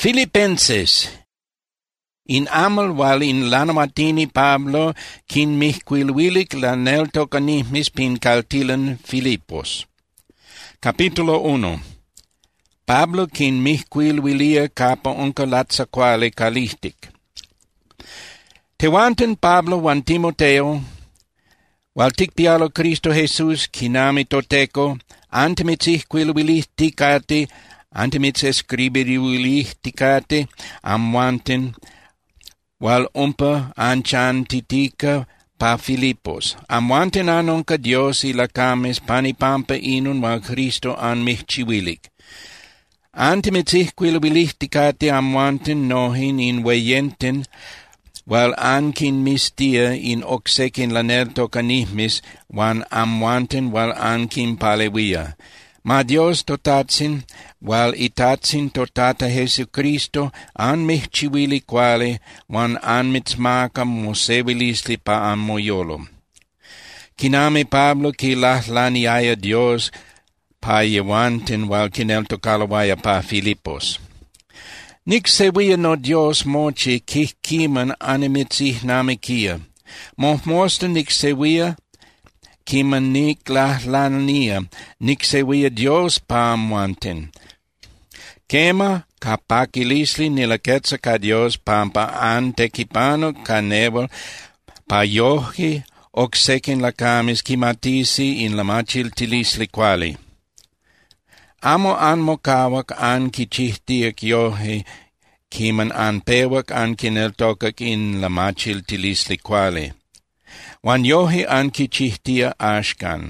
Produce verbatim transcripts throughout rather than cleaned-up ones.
Filipenses. In amal wal in lanomatini Pablo kin mihquilwilik laneltocanismis pin caltilan Filipos. Capítulo uno. Pablo kin mihquilwilia capa unca latsaquale calistic. Tewanten Pablo wan Timoteo, wal ticpialo Cristo Jesus kinami toteco, antemits ihquilwilisticate, antemits escribiriwilisticate, amwanten, wal umpa anchantitica pa Filipos. Amwanten anonca Dios y lacames panipampa inun wal Cristo an mihchiwilik. Antemits ihquilwilisticate amwanten nohin in weyenten, wal ankin mistia in oxekin lanertocanismis, wan amwanten wal ankin palewia. Ma Dios totatsin, wal itatsin totata Jesucristo, an mihchiwili quale, wan an mitzmaka mosevilisli pa an moyolo. Kiname Pablo ki lahlaniaya Dios, pa yewanten wal kineltokalawaya pa Filipos. Nic sevia no Dios moche kihkiman animitsih namikia. Mohmosta nic sevia, kiman nik lahlania, nic sevia Dios pa amwanten. Kema kapakilisli nilaketsa ka Dios pampa antekipano kaneval pa yohi oksekin lakamis kimatisi in lamachil tilisli quali. Amo an mokawak an kichihtiak yohi, kiman an pewak an kineltokak in lamachil tilisli quali. Wan yohi an kichihtia ashkan.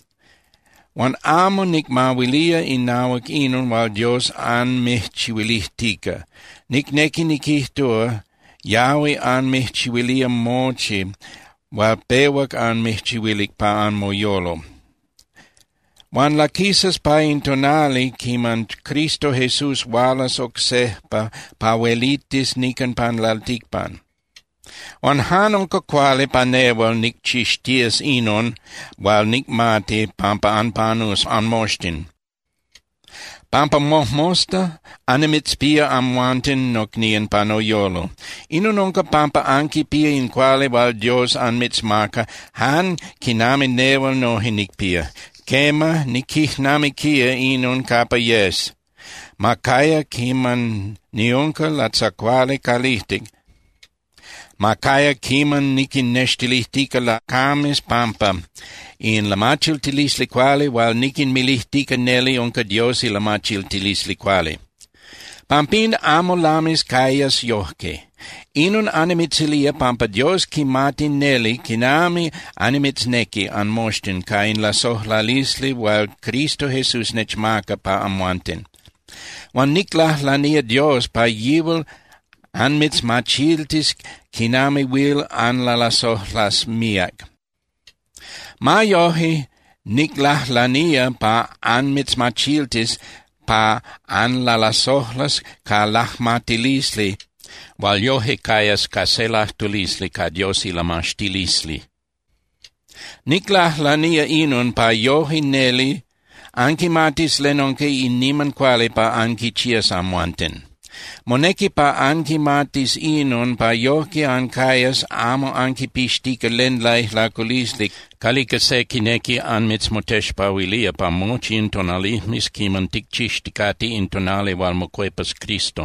Wan amo nikmawilia inawak inun wal Dios an mihchiwilihtika. Nikneki nikihtua, Yahweh an mihchiwilia mochi, wal pewak an mihchiwilik pa an moyolo. Wan lakisas pa intonali kiman Cristo Jesus walas oksehpa pa welitis nikan pan laltikpan. Wan hanon ka quale panewal nik chishtias inon, wal nik mate pampa anpanus anmostin. Pampa mohmosta, animits pia amwanten noknien panoyolo. Inunonka pampa anki pia in quale wal Dios anmits maka, han kinami newal no hinik pia. Kema nikihnami kia inon kapa yes. Makaya kiman nionka latsaquale kalihtik. Makaya kiman nikin neshtilihtika la kamis pampa, in lamachil tilisli quale, wal nikin milihtika neli onka Diosi lamachil tilisli quale. Pampin amo lamis kayas yohke. Inun animitzilia pampa Dios kimatin neli, kinami animits neki anmostin, ka in la sohlalisli, wal Cristo Jesus nechmaka pa amwanten. Wan niklah lania Dios pa yivel anmits machiltis, kinami will an la lasohlas miak. Ma yohi niklah lania pa anmits machiltis, pa an la lasohlas ka lahmatilisli, wal yohi kayas ka selahtulisli ka Diosi lamashtilisli. Niklah lania inun pa yohi neli, anki matis lenonke in niman quale pa anki chias amwanten. Moneki pa anki matis inon pa yoki an kayas amo anki pishtika lenlai lakulisli, kalika se kineki anmits motesh pa wilia pa mochi intonalismis kimantik chishtikati intonale wal moquepas Cristo.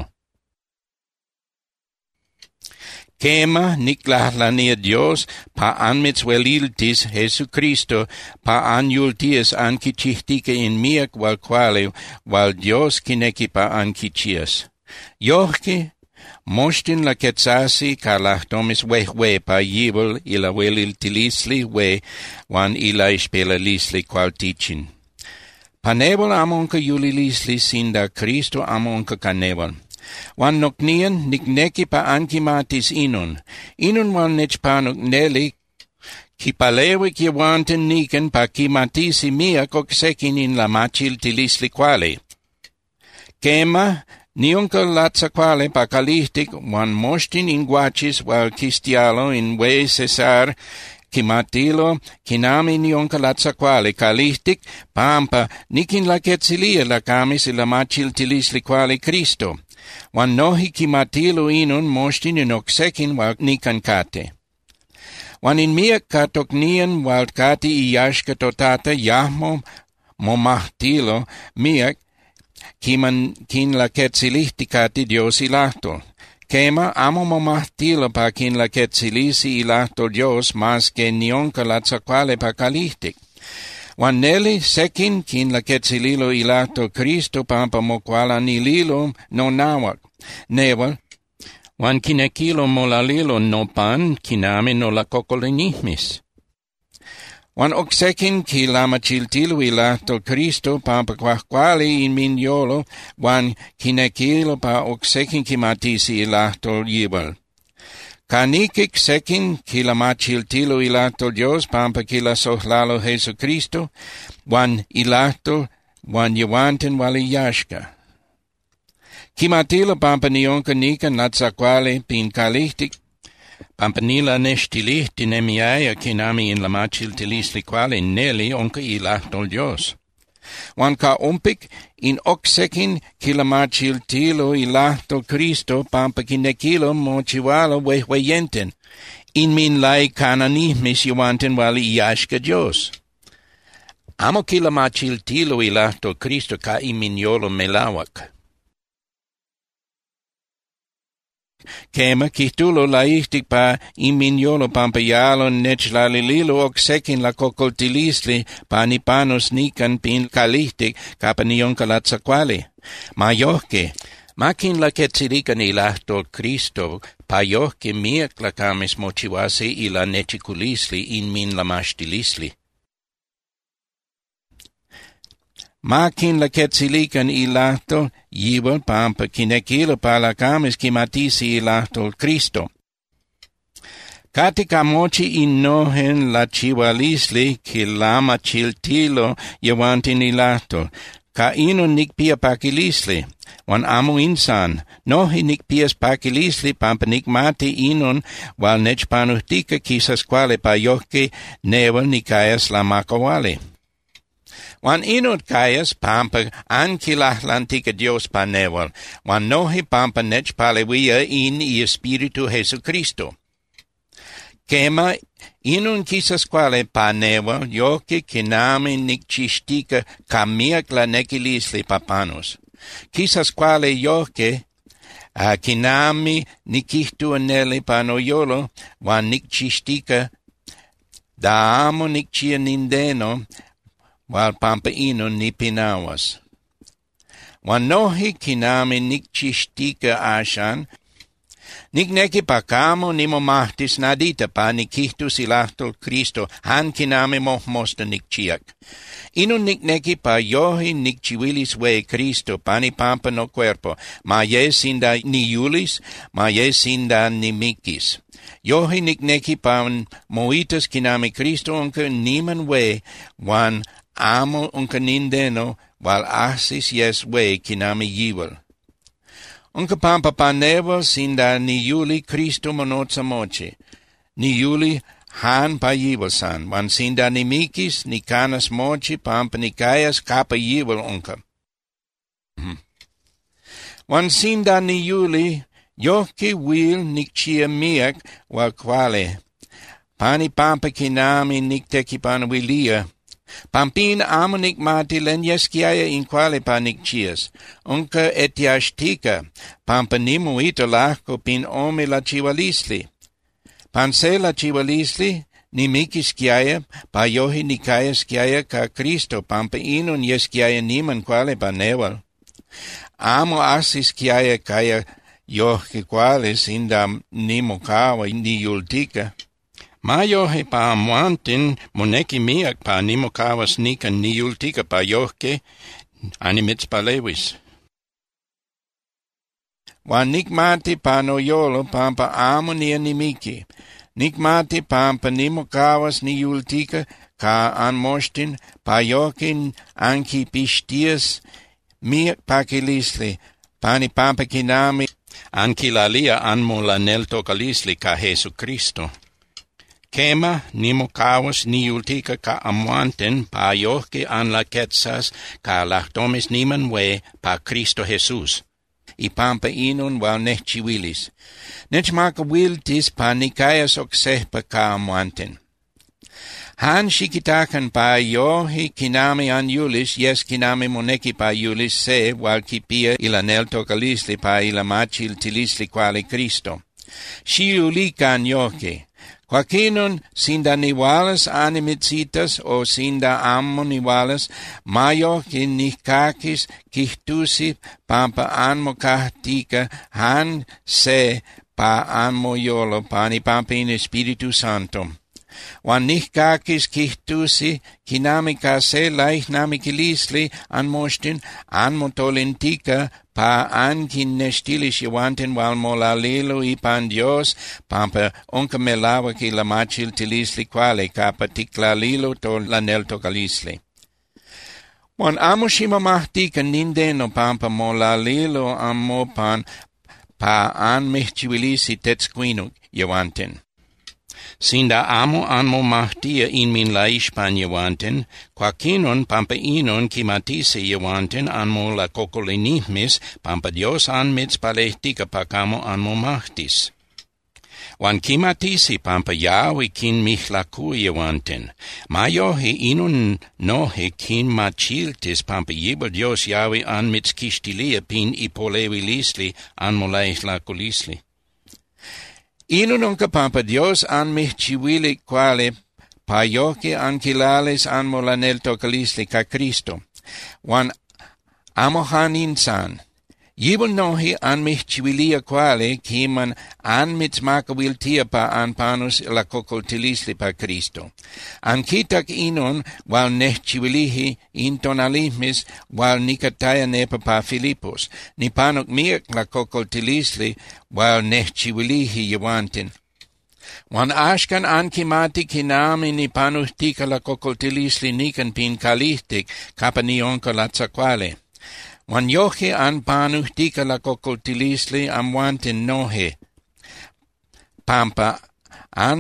Kema niklahlania Dios pa anmits weliltis Jesucristo pa anultias anki chihtika in miak wal quale wal Dios kineki pa anki chias. Yohke, mostin la quetzasi ka lahtomis wehwe pa yibel ila welil tilisli we wan ila ispelalisli qual tichin. Panebol amonka yulilisli sinda Cristo amonka kanebol. Wan noknian nikneki pa ankimatis inun. Inun wan nechpanok neli ki palewik yewanten niken pa kimatisi mia koksekin in la machil tilisli quale. Kema, niunca latsa quale pa kalihtik wan mostin in guachis wal kistialo in we cesar kimatilo kinami niunca latsa quale kalihtik pampa nikin la ketzilia la kamis la machil tilisli quale Cristo. Wan nohi kimatilo inun mostin in oksekin wal nikan kate. Wan in miak katoknian wal kati iyashka totata yahmo momahtilo miak kiman kin la ketsilihti kati Dios ilahtol. Kema amo momahtilo pa kin la ketsilisi ilahtol Dios mas que nionka la tsakwale pa kalihtik. Wan neli sekin kin la ketsililo ilahtol Cristo pampa mokwala nililo no nawak. Newal, wan kinekilo molalilo no pan kiname no la kokolenihmis. Wan oksekin ki lama chiltilo ilahtol Cristo pampa kwahkwali in min yolo, wan kinekilo pa oksekin kimatisi ilahtol yibal. Kanikik sekin ki lama chiltilo ilahtol Dios pampa kila sohlalo Jesucristo, wan ilahtol wan yawanten wali yashka. Kimatilo pampa nionka nika natsakwale pin kalihtik, pampa nila neshtilihti nemiaya kinami in la machiltilisli quale neli onka ilahtol Dios. Wan ka umpik in oksekin ki la machiltilo ilahtol Cristo pampa kinekilo mochiwalo wehweyenten, in min lai kananihmis yawanten wali iyashka Dios. Amo ki la machiltilo ilahtol Cristo ka iminyolo melawak. Kema kihtulo laihtik pa iminyolo pampayalo nechlalililo oksekin la kokoltilisli pa nipanos nikan pin kalihtik kapa nionka latsakwali. Ma yohke, makin la ketzilikan ilahtol Cristo pa yohke miak la kamis mochiwasi ila nechikulisli in min la mashtilisli. Makin la ketzilikan ilahtol yibal pampa kinekilo pa la kamis kimatisi ilahtol Cristo. Katika mochi innohen la chiwalisli ki lama chiltilo yawantin ilahtol, ka ino nikpia pakilisli, wan amo insan, nohi nikpias pakilisli pampa nikmati inon wal nechpanuhtika kisas kwale pa yohke newal nikayas la makawali. Wan inot kayas pampa ankilahlantika Dios pa newal, wan nohi pampa nechpalewia in i Espiritu Jesucristo. Kema inun kisas quale pa newal yoke kinami nikchistika kamiak la nekilisli papanos. Kisas quale yoke uh, kinami nikihtu aneli pa noyolo wan nikchistika da amo nikchia nindeno wal pampa ino ni pinawas. Wan nohi kinami nikchistika ashan, nikneki pakamo nimomahtis nadita pa nikihtus ilahtol Cristo han kinami mohmosta nikchiak. Ino nikneki pa yohi nikchiwilis we Cristo pani pampa no cuerpo, ma ye sinda ni yulis, ma ye sinda ni mikis. Yohi nikneki pa moitas kinami Cristo onka niman we wan amo unka nindeno wal asis yes we kinami yiwal. Unka pampa panewal sinda ni yuli Cristo monotsa moche. Ni yuli han pa yiwal san. Wan sinda ni mikis ni kanas moche pampa ni kayas kapa yiwal unka. Wan sinda ni yuli yohke wil nikchia miak wal kwale. Pani pampa kinami nikteki panwilia. Pampin amo nikmati len yeskiaya in quale pa nikchias, unca etiashtika, pampa nimo ito lahko pin ome la chiwalisli. Panse la chiwalisli, ni mikiskiaya, pa yohi nikaya skiaya ka Cristo, pampa inon yeskiaya niman quale pa newal. Amo asiskiaya kaya yohi quale sinda nimo kawa ni yultika. Mayohe pa amuantin moneki miak pa nimokawas nika niultika pa yohke animits palewis. Wan nikmati pa noyolo pampa amo ni animiki. Nikmati pampa nimokawas niultika ka anmostin pa yohkin anki pistias miak pakilisli pani pampa kinami anki lalia anmo la neltokalisli ka Jesu Cristo. Kema nimokawas niultika ka amuanten pa yohke an la ketsas ka lahtomis niman we pa Cristo Jesus. ipampa inun wal nech chiwilis. Nech maca wiltis pa Nicaias ocsehpa ca amuanten. Han shikitakan pa yohi kinami an Iulis, yes kinami moneki pa Iulis se, wal kipia ila neltokalisli pa ila machil tilisli quale Cristo. Shiulikan yoke. Quaquinon sinda niwalas animitsitas o sinda ammo niwalas, mayo kinikakis kihtusi pampa anmo kahtika han se pa anmo yolo pani pampa in Espiritu Santo. Wan nihkakis kihtusi kinamika se laichnami kilisli anmostin anmotolentika pa ankin nestilis iwanten wal molalelo ipan Dios pampa onca melawa ki la machil tilisli quale capa tiklalilo to la neltokalisli. Wan amo shima mahtika nindeno pampa molalelo amopan pa an mehchivilisi tetsquinuk iwanten. Sinda amo anmo mahtia in min la ispan yewanten, quaquinon pampa inon kimatise yewanten anmo la cocolinihmis, pampa Dios anmits palehtica pacamo anmo mahtis. Wan kimatisi pampa Yahweh kin mihlaku yewanten, mayohe inon nohe kin machiltis pampa yiba Dios Yahweh anmits kistilia pin ipolevilisli anmo la ihlakulisli. Ino nunca pampa Dios an mihchiwili quale pa yoke ankilales anmo la neltokalisli ca Cristo. Wan amohan insan. Yibul nohi an mihchiwilia quale kiman an mitzmakawiltia pa an panus la kokoltilisli pa Cristo. An kitak inon wal nehchiwilihi intonalismis wal nikataya nepa pa Filipos. Ni panok miak la kokoltilisli wal nehchiwilihi yewantin. Wan ashkan ankimati kinami ni panuhtika la kokoltilisli nikan pin kalihtik kapa ni onka latsaquale. Wan yohe an panuhtika la kokoltilisli amwanten nohe. Pampa an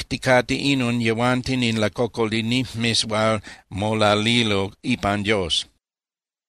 mehchivilihtikati inun yewantin in la kokolinihmis wal molalilo ipan Dios.